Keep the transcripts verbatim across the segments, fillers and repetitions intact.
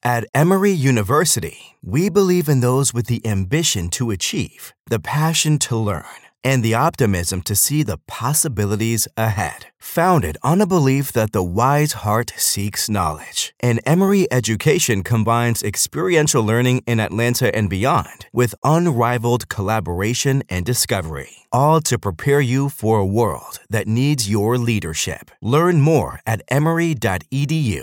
At Emory University, we believe in those with the ambition to achieve, the passion to learn, and the optimism to see the possibilities ahead. Founded on a belief that the wise heart seeks knowledge, and Emory education combines experiential learning in Atlanta and beyond with unrivaled collaboration and discovery, all to prepare you for a world that needs your leadership. Learn more at emory dot e d u.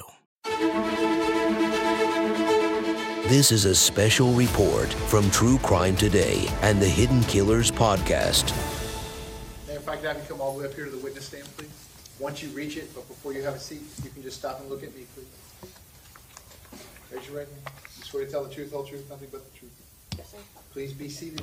This is a special report from True Crime Today and the Hidden Killers podcast. And if I could have you come all the way up here to the witness stand, please. Once you reach it, but before you have a seat, you can just stop and look at me, please. Raise your right hand. You swear to tell the truth, the whole truth, nothing but the truth. Yes, sir. Please be seated.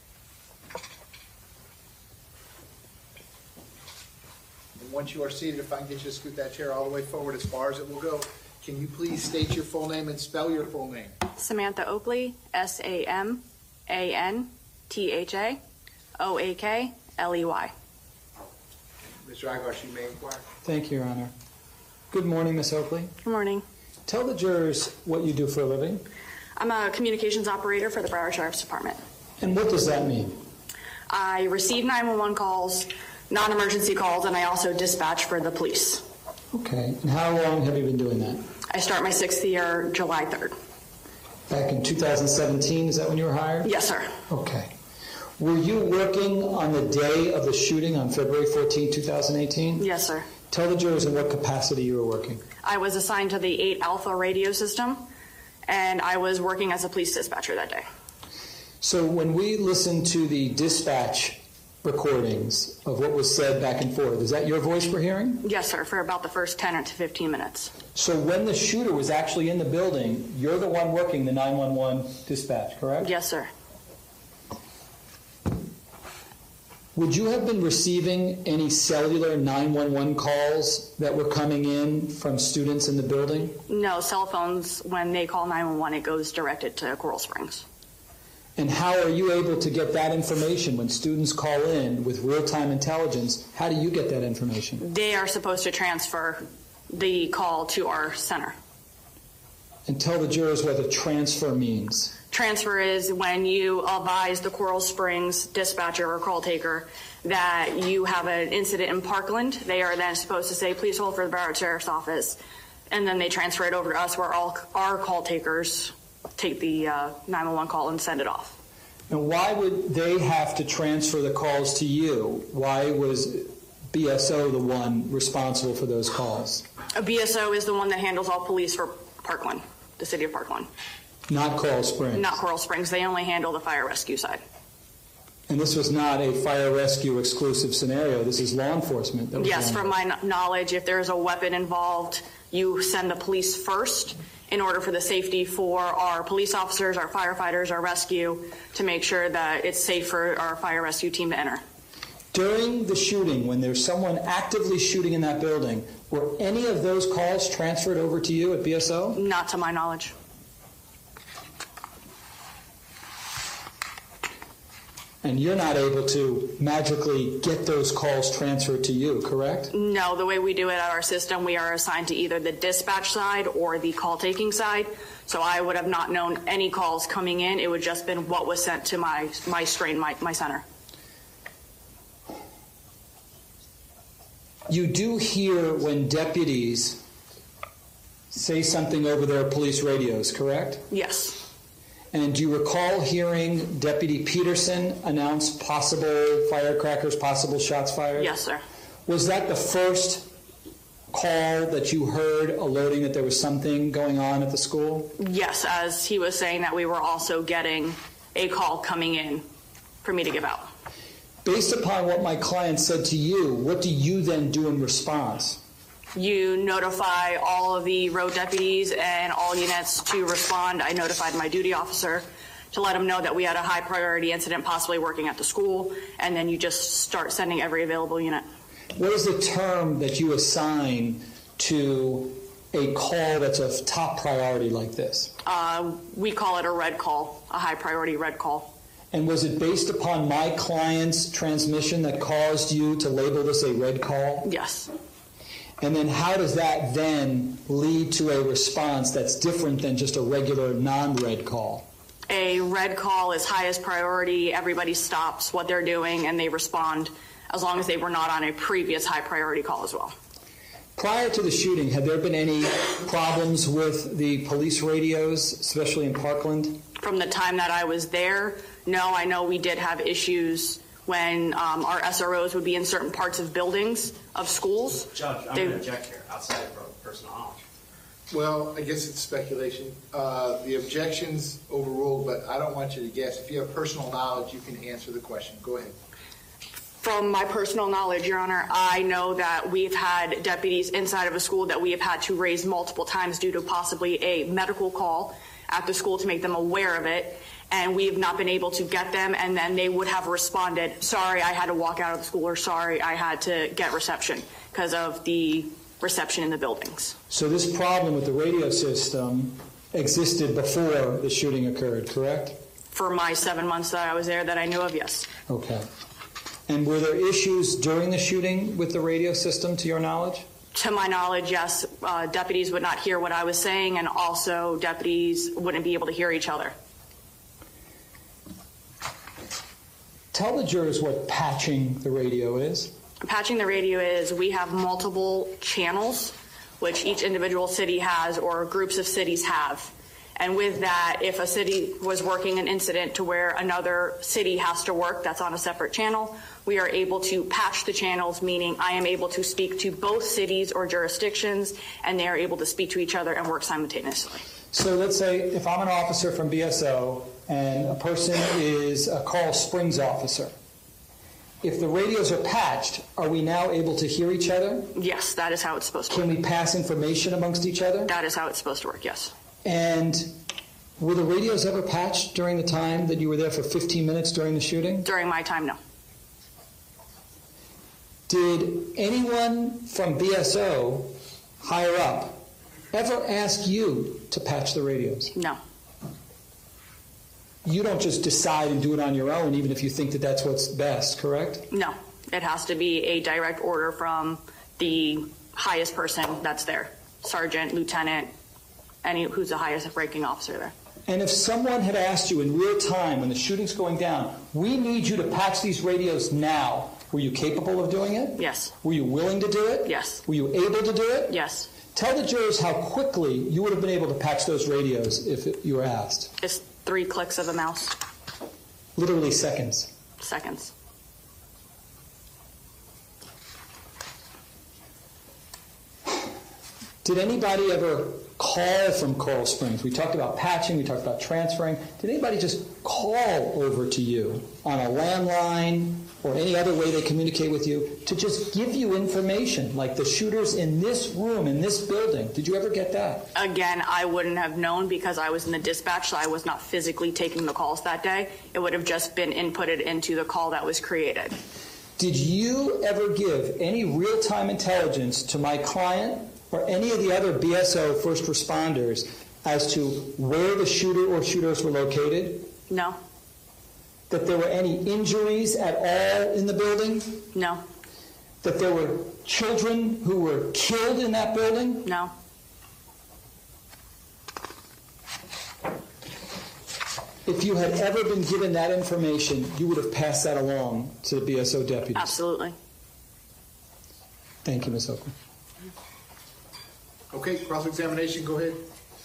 And once you are seated, if I can get you to scoot that chair all the way forward as far as it will go, can you please state your full name and spell your full name? Samantha Oakley, S A M A N T H A O A K L E Y. Mister Agash, you may inquire. Thank you, Your Honor. Good morning, Miss Oakley. Good morning. Tell the jurors what you do for a living. I'm a communications operator for the Broward Sheriff's Department. And what does that mean? I receive nine one one calls, non-emergency calls, and I also dispatch for the police. Okay. And how long have you been doing that? I start my sixth year July third. Back in two thousand seventeen, is that when you were hired? Yes, sir. Okay. Were you working on the day of the shooting on February fourteenth, two thousand eighteen? Yes, sir. Tell the jurors in what capacity you were working. I was assigned to the eight Alpha radio system, and I was working as a police dispatcher that day. So when we listen to the dispatch recordings of what was said back and forth, is that your voice we're hearing? Yes, sir, for about the first ten or to fifteen minutes. So when the shooter was actually in the building, you're the one working the nine one one dispatch, correct? Yes, sir. Would you have been receiving any cellular nine one one calls that were coming in from students in the building? No, cell phones, when they call nine one one, it goes directed to Coral Springs. And how are you able to get that information when students call in with real-time intelligence? How do you get that information? They are supposed to transfer the call to our center. And tell the jurors what a transfer means. Transfer is when you advise the Coral Springs dispatcher or call taker that you have an incident in Parkland. They are then supposed to say, please hold for the Broward Sheriff's Office. And then they transfer it over to us where all our call takers take the uh, nine one one call and send it off. And why would they have to transfer the calls to you? Why was B S O the one responsible for those calls? A B S O is the one that handles all police for Parkland, the city of Parkland. Not Coral Springs? Not Coral Springs. They only handle the fire rescue side. And this was not a fire rescue exclusive scenario. This is law enforcement. That was Yes, from my knowledge, if there's a weapon involved, you send the police first in order for the safety for our police officers, our firefighters, our rescue, to make sure that it's safe for our fire rescue team to enter. During the shooting, when there's someone actively shooting in that building, were any of those calls transferred over to you at B S O? Not to my knowledge. And you're not able to magically get those calls transferred to you, correct? No, the way we do it at our system, we are assigned to either the dispatch side or the call taking side. So I would have not known any calls coming in. It would just been what was sent to my my strain, my, my center. You do hear when deputies say something over their police radios, correct? Yes. And do you recall hearing Deputy Peterson announce possible firecrackers, possible shots fired? Yes, sir. Was that the first call that you heard alerting that there was something going on at the school? Yes, as he was saying that we were also getting a call coming in for me to give out. Based upon what my client said to you, what do you then do in response? You notify all of the road deputies and all units to respond. I notified my duty officer to let him know that we had a high priority incident possibly working at the school, and then you just start sending every available unit. What is the term that you assign to a call that's of top priority like this? Uh, we call it a red call, a high priority red call. And was it based upon my client's transmission that caused you to label this a red call? Yes. And then how does that then lead to a response that's different than just a regular non-red call? A red call is highest priority. Everybody stops what they're doing and they respond, as long as they were not on a previous high priority call as well. Prior to the shooting, had there been any problems with the police radios, especially in Parkland? From the time that I was there, no. I know we did have issues when um, our S R Os would be in certain parts of buildings of schools. Judge, I'm They- going to object here, outside of personal knowledge. Well, I guess it's speculation. Uh, the objection's overruled, but I don't want you to guess. If you have personal knowledge, you can answer the question. Go ahead. From my personal knowledge, Your Honor, I know that we've had deputies inside of a school that we have had to raise multiple times due to possibly a medical call at the school to make them aware of it, and we have not been able to get them, and then they would have responded, sorry, I had to walk out of the school, or sorry, I had to get reception because of the reception in the buildings. So this problem with the radio system existed before the shooting occurred, correct? For my seven months that I was there that I knew of, yes. Okay. And were there issues during the shooting with the radio system, to your knowledge? To my knowledge, yes. Uh, deputies would not hear what I was saying, and also deputies wouldn't be able to hear each other. Tell the jurors what patching the radio is. Patching the radio is we have multiple channels, which each individual city has or groups of cities have. And with that, if a city was working an incident to where another city has to work that's on a separate channel, we are able to patch the channels, meaning I am able to speak to both cities or jurisdictions, and they are able to speak to each other and work simultaneously. So let's say if I'm an officer from B S O and a person is a Coral Springs officer, if the radios are patched, are we now able to hear each other? Yes, that is how it's supposed to Can work. we pass information amongst each other? That is how it's supposed to work, yes. And were the radios ever patched during the time that you were there for fifteen minutes during the shooting? During my time, no. Did anyone from B S O, higher up, ever ask you to patch the radios? No. You don't just decide and do it on your own, even if you think that that's what's best, correct? No. It has to be a direct order from the highest person that's there. Sergeant, lieutenant, any who's the highest ranking officer there. And if someone had asked you in real time when the shooting's going down, we need you to patch these radios now, were you capable of doing it? Yes. Were you willing to do it? Yes. Were you able to do it? Yes. Tell the jurors how quickly you would have been able to patch those radios if it, you were asked. It's three clicks of a mouse. Literally seconds. Seconds. Did anybody ever call from Coral Springs? We talked about patching, we talked about transferring. Did anybody just call over to you on a landline or any other way they communicate with you to just give you information, like the shooters in this room, in this building? Did you ever get that? Again, I wouldn't have known because I was in the dispatch, so I was not physically taking the calls that day. It would have just been inputted into the call that was created. Did you ever give any real-time intelligence to my client or any of the other B S O first responders as to where the shooter or shooters were located? No. That there were any injuries at all in the building? No. That there were children who were killed in that building? No. If you had ever been given that information, you would have passed that along to the B S O deputies. Absolutely. Thank you, Miz Oakland. Okay, cross-examination, go ahead.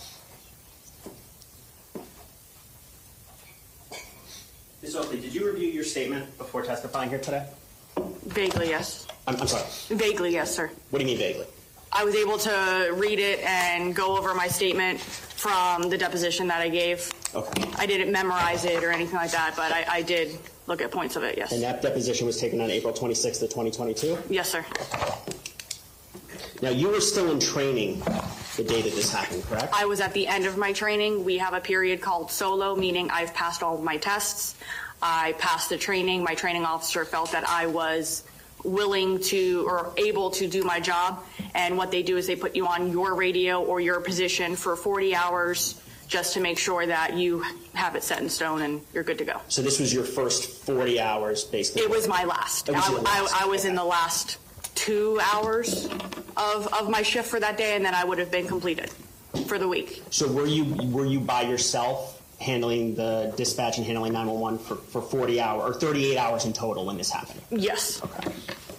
Miz Oakley, did you review your statement before testifying here today? Vaguely, yes. I'm, I'm sorry. Vaguely, yes, sir. What do you mean vaguely? I was able to read it and go over my statement from the deposition that I gave. Okay. I didn't memorize it or anything like that, but I, I did look at points of it, yes. And that deposition was taken on April twenty-sixth of twenty twenty-two? Yes, sir. Now, you were still in training the day that this happened, correct? I was at the end of my training. We have a period called solo, meaning I've passed all of my tests. I passed the training. My training officer felt that I was willing to or able to do my job. And what they do is they put you on your radio or your position for forty hours just to make sure that you have it set in stone and you're good to go. So this was your first forty hours, basically? It was my last. It was I, your last. I, I was in the last two hours of, of my shift for that day, and then I would have been completed for the week. So were you were you by yourself handling the dispatch and handling nine one one for, for forty hours or thirty-eight hours in total when this happened? Yes. Okay.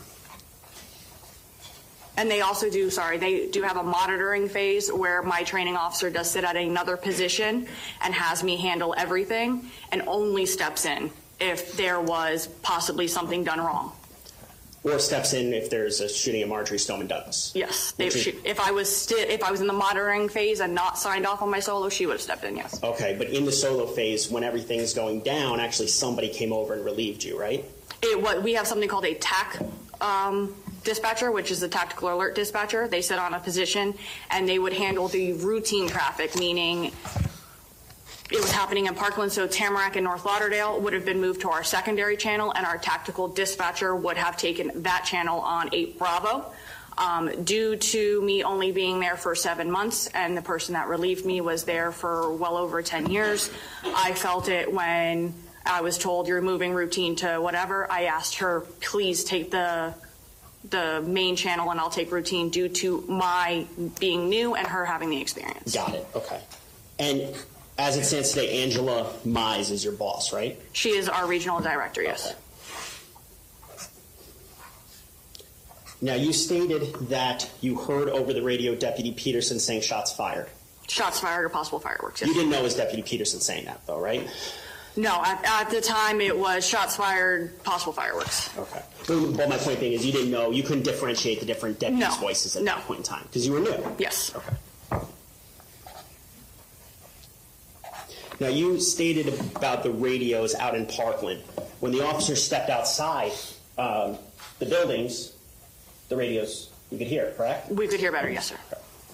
And they also do, sorry, they do have a monitoring phase where my training officer does sit at another position and has me handle everything and only steps in if there was possibly something done wrong. Or steps in if there's a shooting at Marjorie Stoneman Douglas. Yes. They, Which is- she, if I was sti- if I was in the monitoring phase and not signed off on my solo, she would have stepped in, yes. Okay, but in the solo phase, when everything's going down, actually somebody came over and relieved you, right? It, what, we have something called a T A C um, dispatcher, which is a tactical alert dispatcher. They sit on a position and they would handle the routine traffic, meaning it was happening in Parkland, so Tamarack and North Lauderdale would have been moved to our secondary channel, and our tactical dispatcher would have taken that channel on eight Bravo. Um, due to me only being there for seven months and the person that relieved me was there for well over ten years, I felt it when I was told you're moving routine to whatever. I asked her, please take the the main channel and I'll take routine, due to my being new and her having the experience. Got it, okay. And as it stands today, Angela Mize is your boss, right? She is our regional director, yes. Okay. Now, you stated that you heard over the radio Deputy Peterson saying shots fired. Shots fired or possible fireworks, yes. You didn't know it was Deputy Peterson saying that, though, right? No, at, at the time it was shots fired, possible fireworks. Okay. But my point being is you didn't know, you couldn't differentiate the different deputies' No. voices at No. that point in time, because you were new. Yes. Okay. Now, you stated about the radios out in Parkland. When the officers stepped outside um, the buildings, the radios, you could hear, correct? We could hear better, yes, sir.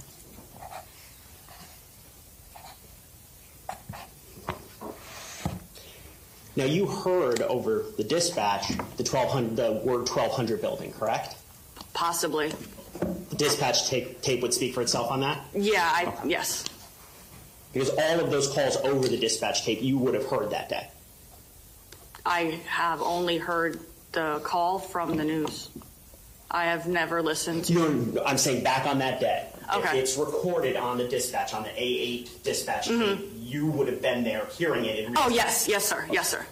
Now, you heard over the dispatch the twelve hundred, the word twelve hundred building, correct? Possibly. The dispatch tape, tape would speak for itself on that? Yeah, I, Okay. yes. Because all of those calls over the dispatch tape you would have heard that day. I have only heard the call from the news. I have never listened to. No, no, I'm saying back on that day. Okay. If it's recorded on the dispatch, on the A eight dispatch tape, you would have been there hearing it in real Oh, time. yes, yes, sir, yes, sir.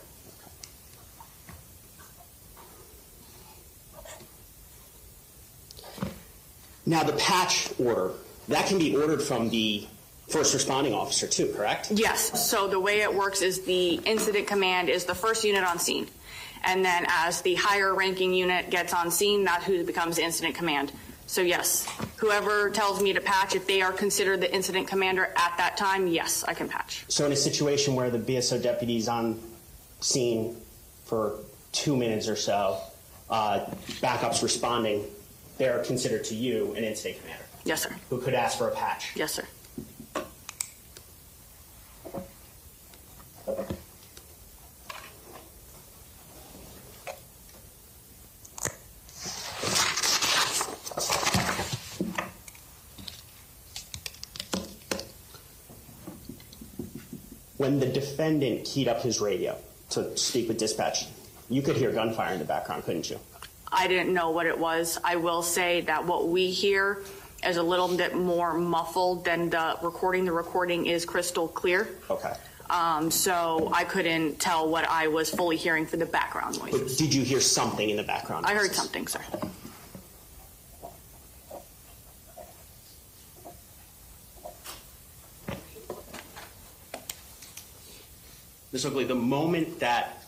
Now, the patch order, that can be ordered from the first responding officer too, correct? Yes, so the way it works is the incident command is the first unit on scene. And then as the higher ranking unit gets on scene, that's who becomes incident command. So yes, whoever tells me to patch, if they are considered the incident commander at that time, yes, I can patch. So in a situation where the B S O deputy is on scene for two minutes or so, uh, backup's responding, they're considered to you an incident commander Yes, sir. who could ask for a patch. Yes, sir. When the defendant keyed up his radio to speak with dispatch, you could hear gunfire in the background, couldn't you? I didn't know what it was. I will say that what we hear is a little bit more muffled than the recording. The recording is crystal clear. Okay. Um, so I couldn't tell what I was fully hearing for the background But noises. did you hear something in the background? I heard noises? something, sir. Miz Oakley, the moment that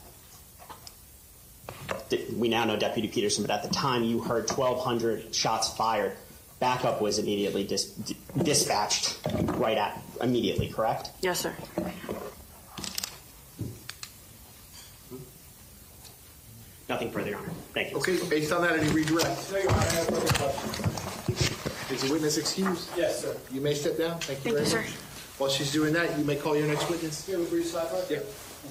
we now know Deputy Peterson, but at the time you heard twelve hundred shots fired, backup was immediately dis- d- dispatched right at immediately, correct? Yes, sir. Nothing further, Your Honor. Thank you. Okay, based on that, any redirect? No, Your Honor, I have further questions. Is the witness excused? Yes, sir. You may step down. Thank you Thank very you, much. sir. While she's doing that, you may call your next witness. Here, brief sidebar. Yeah.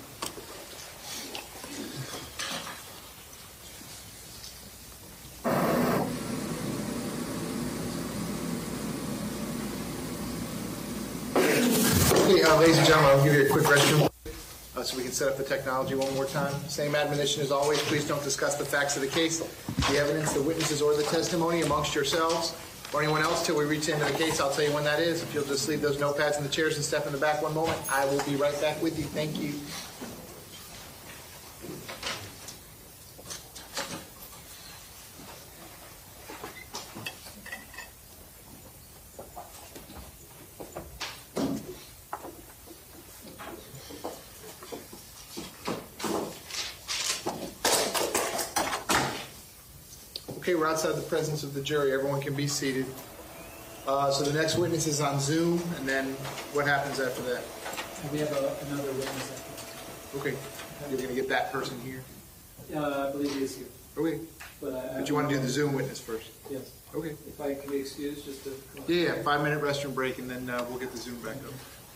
Okay, uh, ladies and gentlemen, I'll give you a quick restroom uh, so we can set up the technology one more time. Same admonition as always. Please don't discuss the facts of the case, the evidence, the witnesses, or the testimony amongst yourselves. or anyone else till we reach the end of the case. I'll tell you when that is. If you'll just leave those notepads in the chairs and step in the back one moment, I will be right back with you. Thank you. Okay, we're outside the presence of the jury. Everyone can be seated. Uh, so the next witness is on Zoom, and then what happens after that? We have a, another witness. After. Okay, you're going to get that person here? Uh, I believe he is here. Okay, But, I, but you want to do the Zoom witness first? Yes. Okay. If I can be excused, just to... Yeah, yeah, five minute restroom break, and then uh, we'll get the Zoom back up.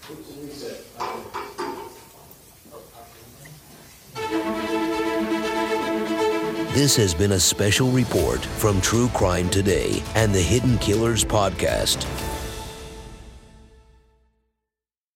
This has been a special report from True Crime Today and the Hidden Killers podcast.